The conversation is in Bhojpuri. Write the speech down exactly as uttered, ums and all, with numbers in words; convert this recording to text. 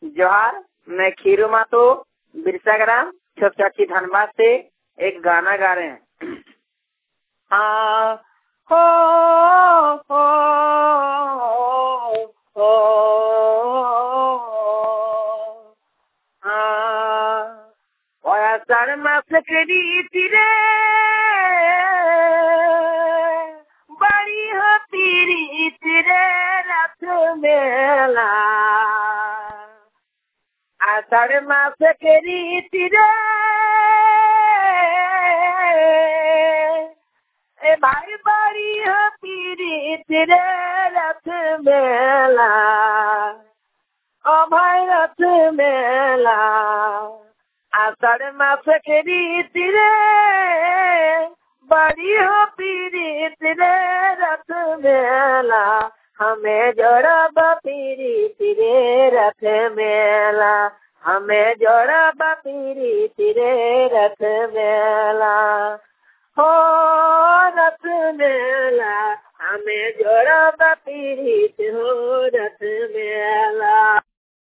जोहार, मैं खीरू मातो बिरसाग्राम छोटचाची धनबाद से एक गाना गा रहे हैं। हाँ हो हो हो हाँ ओया सर मस्करी तिरे बड़ी हो तेरी तिरे रथ मेला आषाढ़ मास के रीति रे ए भाई बड़ी हो पीरीति रे रथ मेला ओ भाई रथ मेला आषाढ़ मास के रीति रे बड़ी हो पीरीति रे रथ मेला हमें जोड़ब पीरीति रे रथ मेला हमें जोड़ब पीरीति रे रथ मेला हो रथ मेला हमें जोड़ब पीरीति हो रथ मेला।